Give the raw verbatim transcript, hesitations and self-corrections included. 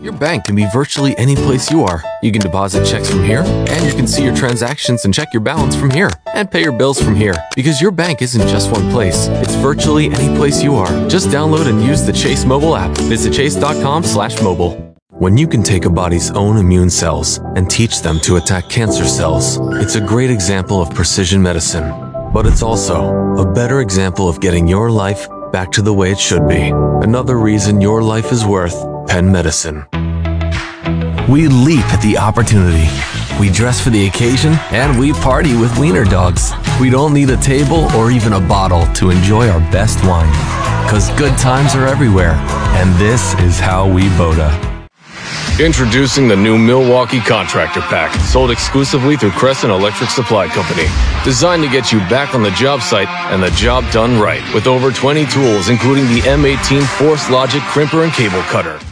Your bank can be virtually any place you are. You can deposit checks from here, and you can see your transactions and check your balance from here, and pay your bills from here. Because your bank isn't just one place. It's virtually any place you are. Just download and use the Chase mobile app. Visit chase dot com slash mobile. When you can take a body's own immune cells and teach them to attack cancer cells, it's a great example of precision medicine. But it's also a better example of getting your life back to the way it should be. Another reason your life is worth Penn Medicine. We leap at the opportunity. We dress for the occasion, and we party with wiener dogs. We don't need a table or even a bottle to enjoy our best wine. Cause good times are everywhere, and this is how we Boda. Introducing the new Milwaukee Contractor Pack, sold exclusively through Crescent Electric Supply Company. Designed to get you back on the job site and the job done right. With over twenty tools, including the M eighteen Force Logic Crimper and Cable Cutter.